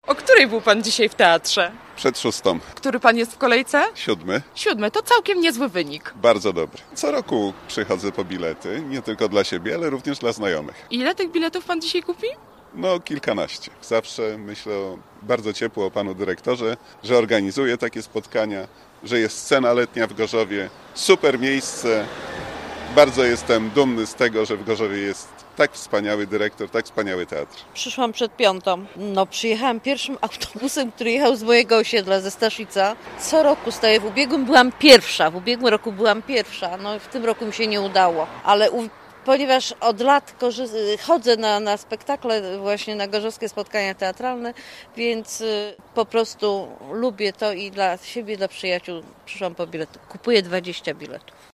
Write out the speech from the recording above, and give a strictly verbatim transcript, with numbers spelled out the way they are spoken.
O której był pan dzisiaj w teatrze? Przed szóstą. Który pan jest w kolejce? Siódmy. Siódmy, to całkiem niezły wynik. Bardzo dobry. Co roku przychodzę po bilety, nie tylko dla siebie, ale również dla znajomych. Ile tych biletów pan dzisiaj kupi? No kilkanaście. Zawsze myślę o, bardzo ciepło o panu dyrektorze, że organizuje takie spotkania, że jest scena letnia w Gorzowie. Super miejsce. Bardzo jestem dumny z tego, że w Gorzowie jest tak wspaniały dyrektor, tak wspaniały teatr. Przyszłam przed piątą. No, przyjechałam pierwszym autobusem, który jechał z mojego osiedla, ze Staszica. Co roku staję. W ubiegłym byłam pierwsza. W ubiegłym roku byłam pierwsza. No w tym roku mi się nie udało. Ale u... ponieważ od lat korzy- chodzę na, na spektakle, właśnie na gorzowskie spotkania teatralne, więc y, po prostu lubię to i dla siebie, dla przyjaciół przyszłam po bilet. Kupuję dwadzieścia biletów.